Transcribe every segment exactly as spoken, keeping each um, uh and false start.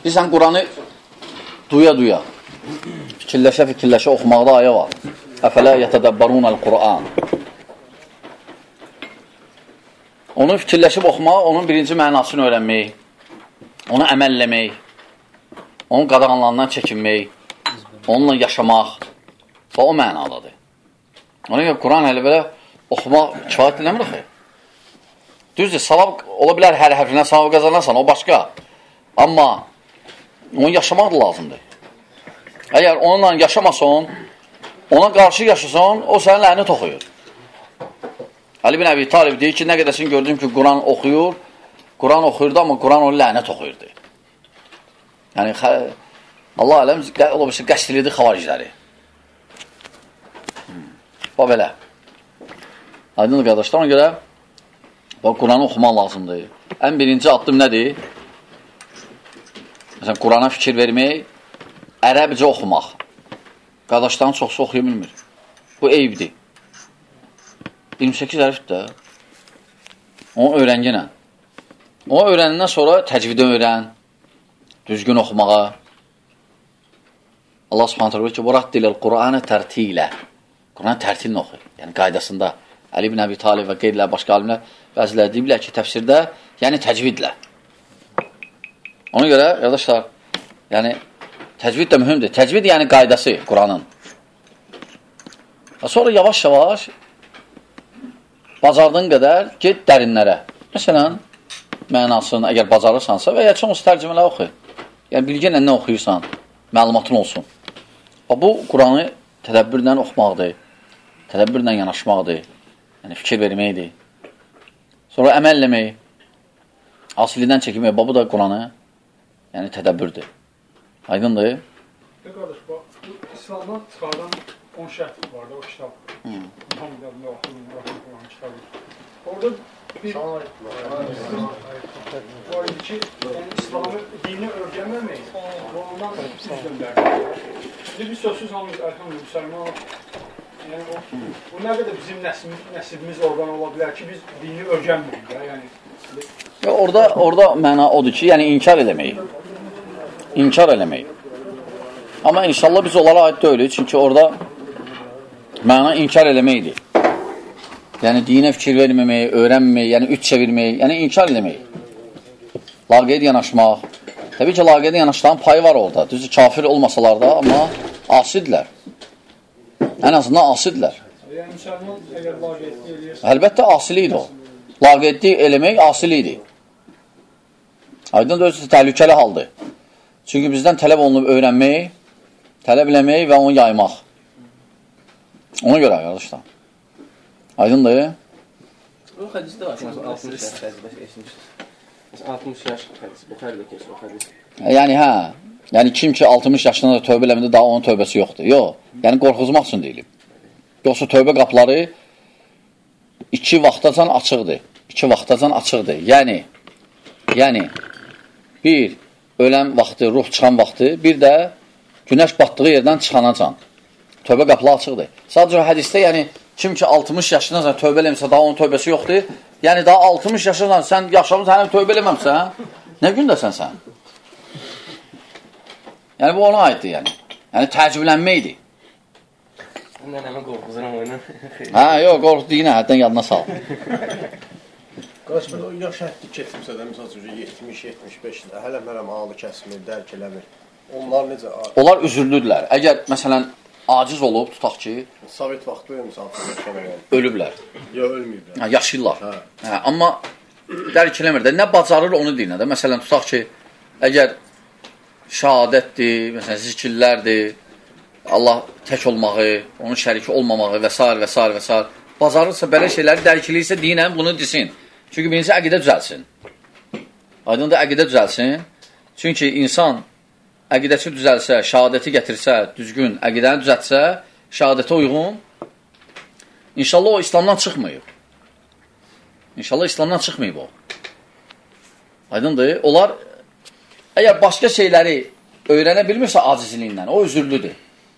Bilirsən, Quranı duya-duya, fikirləşə-fikirləşə oxumaqda ayə var. Əfələ yətədəbbərunəl Qur'an. Onu fikirləşib oxumaq, onun birinci mənasını öyrənmək, onu əməlləmək, onun qadağanlarından çəkinmək, onunla yaşamaq və o mənadadır. Ona görə Quran hələ belə oxumaq kifayət eləmir axı. Düzdür, savab ola bilər, hər hərfinə savab qazanarsan, o başqa. Amma onu yaşamaq da lazımdır. Əgər onunla yaşamasan, ona qarşı yaşasan, o sənə lənət oxuyur. Ali bin Əbi Talib deyir ki, nə qədəsin gördüm ki, Quran oxuyur, Quran oxuyurdu, amma Quran onu lənət oxuyurdu. Yəni, Allah aləm, ola bilsin, qəsdilidir xavaricləri. Bax belə. Aydınlı qardaşlar, ona görə Quranı oxumaq lazımdır. Ən birinci addım nədir? Məsələn, Qurana fikir vermək, ərəbcə oxumaq. Qardaşların çoxsu oxuya bilmir. Bu eyibdir. iyirmi səkkiz hərfdir də. Onu öyrənginə. Onu öyrənindən sonra təcvidi öyrən, düzgün oxumağa. Allah subhanət hələ ki, وَرَتِّلِ الْقُرْآنَ تَرْتِيلَ Quran tərtilini oxu. Yəni, qaydasında. Əli ibn Əbi Talib və qeydilər, başqa alimlər, bəzilər deyiblər ki, təfsirdə, yəni təcvidlə. Ona görə, qardaşlar, yəni, təcvid də mühümdür. Təcvid yəni qaydası Quranın. Sonra yavaş-yavaş bacardığın qədər get dərinlərə. Məsələn, mənasını, əgər bacarırsansa və ya çoxunuz tərcümələ oxu. Yəni, bilgənlə nə oxuyursan, məlumatın olsun. Bu, Quranı tədəbbürlə oxumaqdır, tədəbbürlə yanaşmaqdır, yəni fikir verməkdir. Sonra əməlləmək, asilidən çəkilmək, bu da Quranı, yəni tədəbbürdür. Aydındır? Və qardaş, bu İslamdan çıxardan on şərt var da, o kitab. Hamidəblə oxuyun, Quran kitabı. Orada bir var idi ki, İslamı dini öyrənməmək və ondan üz göndərdik. Şimdi biz sözsüz hamımız, əlhamdülillah, müsəlman yəni o, bu nə qədər bizim nəsibimiz oradan ola bilər ki, biz dini öyrənmirik. Yəni, orada, orada məna odur ki, yəni inkar eləmək. İnkar eləmək. Amma inşallah biz onlara aid deyilik, çünki orada məna inkar eləməkdir. Yəni, dinə fikir verməmək, öyrənməmək, yəni üç çevirmək, yəni inkar eləmək. Laqeyd yanaşmaq. Təbii ki, laqeyd yanaşların payı var orada. Düzdür, kafir olmasalar da, amma asidlər. Ən azından asidlər. Yəni, müsəlman əgər laqeydli eləyirsə... Əlbəttə, asiliydi o. Laqeydli eləmək asiliydi. Aydın da özü təhlükəli haldır. Çünki bizdən tələb olunub öyrənmək, tələb eləmək və onu yaymaq. Ona görə, qardaşlar. Aydındır. Bu hədisdə var. altmış yaş hədisi. Bu xərdə kesin o hədis. Yəni, hə. Yəni, kim ki altmış yaşında da tövbə eləmində daha onun tövbəsi yoxdur. Yox. Yəni, qorxuzmaq üçün deyilib. Yoxsa tövbə qapıları iki vaxtacan açıqdır. İki vaxtacan açıqdır. Yəni, yəni, bir, ölən vaxtı, ruh çıxan vaxtı, bir də günəş batdığı yerdən çıxanacan. Tövbə qapıları açıqdır. Sadəcə o hədisdə, yəni, kim ki altmış yaşındasan tövbə eləmirsə, daha onun tövbəsi yoxdur. Yəni, daha altmış yaşındasan, sən yaşamısan, həm tövbə eləməmsən, nə gündəsən sən? Yəni, bu ona aiddir, yəni. Yəni, təəccüblənməkdir. Nənəmə qorxuzuram oyunu. Hə, yox, qorxdu yenə, həddən yadına sal. Qardaş, o yaş həddi keçmişsə də, misal üçün yetmiş yetmiş beşdə, hələ mərəm ağlı kəsmir, dərk eləmir. Onlar necə? Onlar üzürlüdürlər. Əgər, məsələn, aciz olub, tutaq ki... Sovet vaxtı ölmür, misal üçün. Ölüblər. Yox, ölməyiblər. Hə, yaşayırlar. Hə, amma dərk eləmir də, nə bacarır onu deyinə də. Məsələn, tutaq ki, əgər şəhadətdir, məsələn, zikirlərdir, Allah tək olmağı, onun şəriki olmamağı və s. və s. və s. Bacarırsa, belə şeyləri dərk eləyirsə, dinən bunu desin. Çünki birincisi əqidə düzəlsin. Aydın da əqidə düzəlsin. Çünki insan əqidəsi düzəlsə, şəhadəti gətirsə, düzgün əqidəni düzəltsə, şəhadətə uyğun, inşallah o İslamdan çıxmayıb. İnşallah İslamdan çıxmayıb o. Aydındır. Onlar, əgər başqa şeyləri öyrənə bilmirsə acizliyindən, o üzürlüdür.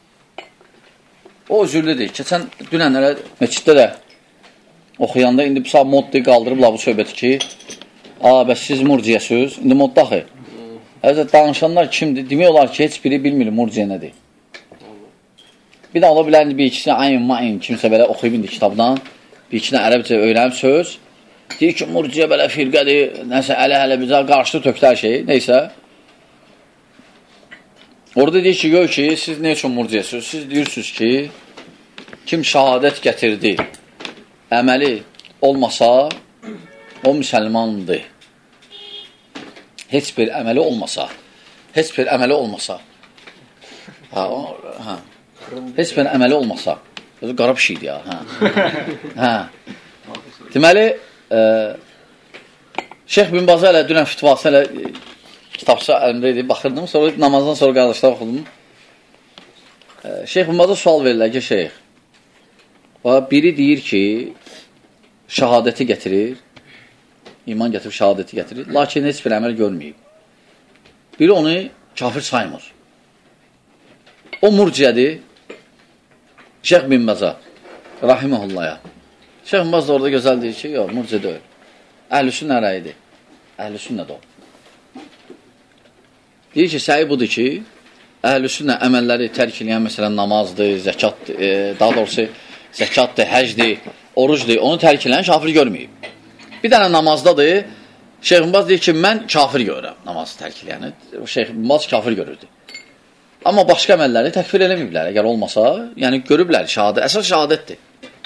O üzürlüdür. Keçən dünənlərə meçiddə də oxuyanda, indi bu mod deyil, qaldırıblar bu söhbəti ki, a, bəs siz murciyəsiz, indi modda axı. Həzrət danışanlar kimdir? Demək olar ki, heç biri bilmir murciə nədir. Bir də ola bilər, bir ikisini ayin, mayin, kimsə belə oxuyub indi kitabdan, bir ikisini ərəbcə öyrənib söz, deyir ki, murciə belə firqədir, nəsə ələ-hələ bizə qarşıda tökdər şey, neysə. Orada deyir ki, yox ki, siz nə üçün murciəsiniz? Siz deyirsiniz ki, kim şəhadət gətirdi, əməli olmasa, o müsəlmandır. Heç bir əməli olmasa, heç bir əməli olmasa, hə, o, hə. Heç bir əməli olmasa, özü qara bir şeydir ya. Hə. Hə. Deməli, e, Şeyx bin Bazı hələ dünən fitvası hələ e, kitabça əlimdə idi, baxırdım, sonra namazdan sonra qardaşlar oxudum. E, Şeyx bin Bazı sual verirlər ki, Şeyx, biri deyir ki, şəhadəti gətirir, iman gətirib şəhadəti gətirir, lakin heç bir əməl görməyib. Biri onu kafir saymır. O murciədir, Şeyx bin Baza, rahiməhullaya. Şeyx bin Baz da orada gözəl deyir ki, yox, murciə deyil. Əhl-i-sünnə rəyidir. Əhl-i-sünnə də o. Deyir ki, səhi budur ki, əhl-i-sünnə əməlləri tərk eləyən, məsələn, namazdır, zəkatdır, e, daha doğrusu zəkatdır, həcdir, orucdur, onu tərk eləyən kafir görməyib. Bir dənə namazdadır, Şeyx bin Baz deyir ki, mən kafir görürəm namazı tərk eləyəni. Şeyx bin Baz kafir görürdü. Amma başqa əməlləri təkfir eləməyiblər, əgər olmasa, yəni görüblər, şəhadət, əsas şəhadətdir.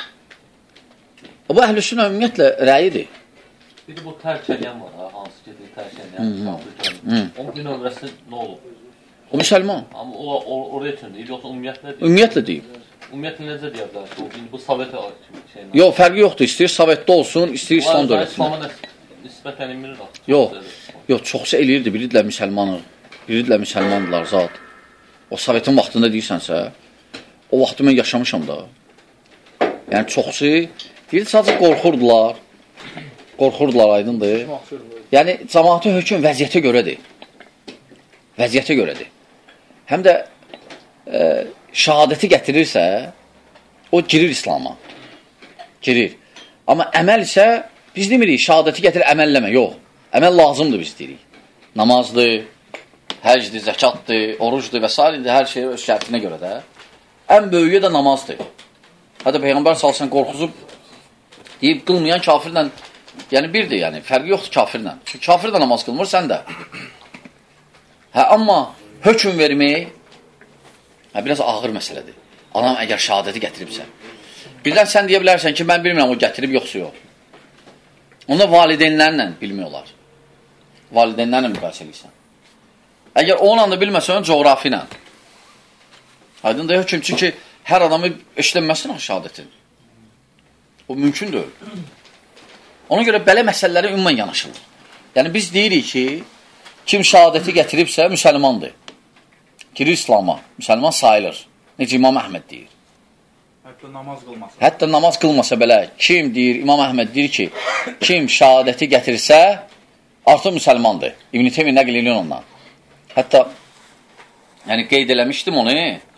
Bu əhl-i-sünnə ümumiyyətlə rəyidir. Bir də bu tərk eləyən var, ha, hansı ki, tərk eləyən, onun bir nömrəsi nə olur? O müsəlman. Amma o, o, oraya üçün deyil, yoxsa ümumiyyətlə deyil? Ümumiyyətlə deyil. Ümumiyyətlə necə deyə bilər ki, bu Sovet şeylə? Yox, fərqi yoxdur, istəyir Sovetdə olsun, istəyir İslam dövlətində. İslam'a nisbətən emirir. Yox, yox, çoxsa eləyirdi, bilirlər müsəlmanı, bilirlər müsəlmandırlar zat. O Sovetin vaxtında deyirsənsə, o vaxtı mən yaşamışam da. Yəni, çoxsu, deyil, sadəcə qorxurdular, qorxurdular, aydındır. Yəni, cəmaatı hökm vəziyyətə görədir. Vəziyyətə görədir. Həm də e, şəhadəti gətirirsə, o girir İslama. Girir. Amma əməl isə, biz demirik, şəhadəti gətirir, əməlləmə, yox. Əməl lazımdır, biz deyirik. Namazdır, həcdir, zəkatdır, orucdur və s. hər şey öz şərtinə görə də. Ən böyüyü də namazdır. Hətta Peyğəmbər salsan qorxuzub deyib, qılmayan kafirlə, yəni birdir, yəni, fərqi yoxdur kafirlə. Çünki kafir də namaz qılmır, sən də. Hə, amma hökm vermək, hə, biraz ağır məsələdir. Adam əgər şəhadəti gətiribsə. Birdən sən deyə bilərsən ki, mən bilmirəm, o gətirib yoxsa yox. Onda valideynlərlə bilmiyorlar. Valideynlərlə müqayisə edirsən. Əgər onunla da bilməsən, coğrafi ilə. Aydın da hökm, çünki hər adamı eşlənməsin şəhadətin. O mümkün deyil. Ona görə belə məsələlərə ümumən yanaşılır. Yəni biz deyirik ki, kim şəhadəti gətiribsə, müsəlmandır. Girir İslama, müsəlman sayılır. Necə İmam Əhməd deyir. Hətta namaz qılmasa. Hətta namaz qılmasa belə, kim deyir, İmam Əhməd deyir ki, kim şəhadəti gətirsə, artıq müsəlmandır. İbn-i Teymiyyə nəql edir ondan. Hətta, yəni qeyd eləmişdim onu,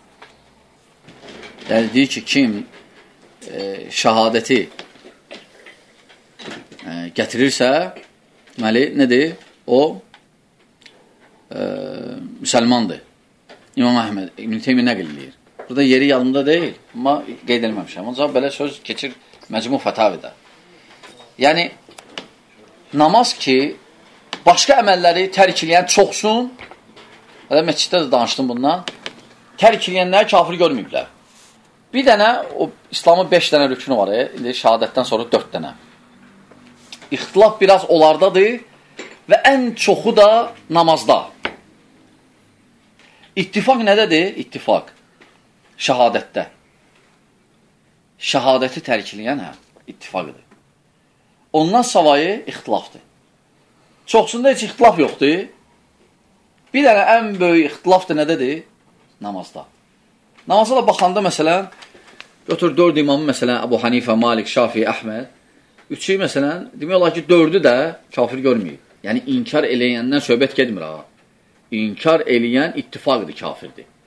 yəni deyir ki, kim e, şəhadəti e, gətirirsə, deməli, nədir? O e, müsəlmandır. İmam Əhməd, İbn-i Teymiyyə nəql edir. Burada yeri yanımda deyil, amma qeyd eləməmişəm. Ancaq belə söz keçir Məcmu Fətavidə. Yəni, namaz ki, başqa əməlləri tərk eləyən çoxsun, hələ məsciddə də danışdım bundan, tərk eləyənləri kafir görməyiblər. Bir dənə, o İslamın beş dənə rükünü var, e, indi şəhadətdən sonra dörd dənə. İxtilaf biraz onlardadır və ən çoxu da namazda. İttifaq nədədir? İttifaq. Şəhadətdə. Şəhadəti tərk eləyən, hə, ittifaqıdır. Ondan savayı ixtilafdır. Çoxsunda heç ixtilaf yoxdur. Bir dənə ən böyük ixtilaf da nədədir? Namazda. Namaza da baxanda, məsələn, götür dörd imamı, məsələn, Əbu Hanifə, Malik, Şafi, Əhməd. Üçü, məsələn, demək olar ki, dördü də kafir görməyib. Yəni, inkar eləyəndən söhbət gedmir, ha. İnkar eləyən ittifaqdır, kafirdir.